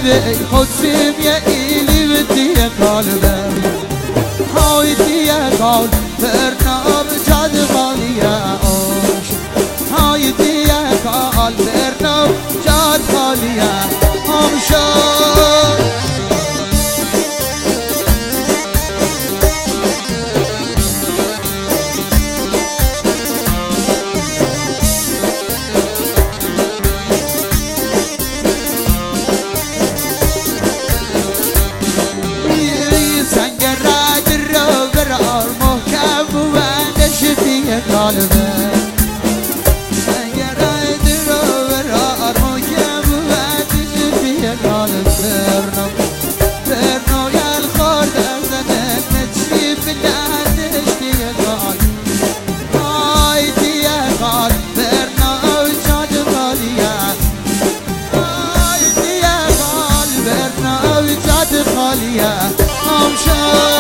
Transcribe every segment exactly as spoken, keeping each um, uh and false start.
ای خودسیم یه ایلی و دیه قلبه های دیه قلب برنام جد خالیه آش های دیه قلب برنام جد خالیه آمشان قلبه اگر ایدی رو برار مکم ودیش فی قلب برنو برنو یال خورد ازنک نچی بلندش فی قلب آی دیه قلب برنو جاد خالیه آی دیه قلب برنو جاد خالیه آمشا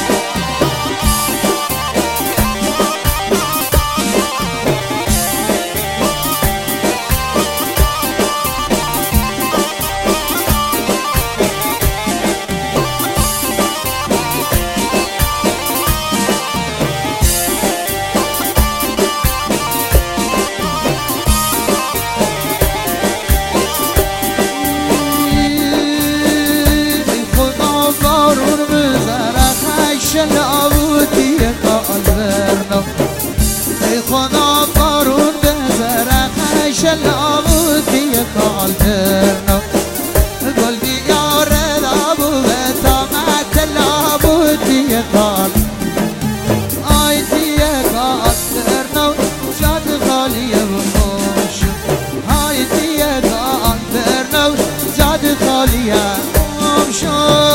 شلابودی قلبرنو ای خدا بارون بزرق شلابودی قلبرنو گل بیار لابو به تامت لابودی قلب آی دیه قلبرنو جاد خالیه بموش آی دیه قلبرنو جاد خالیه بموش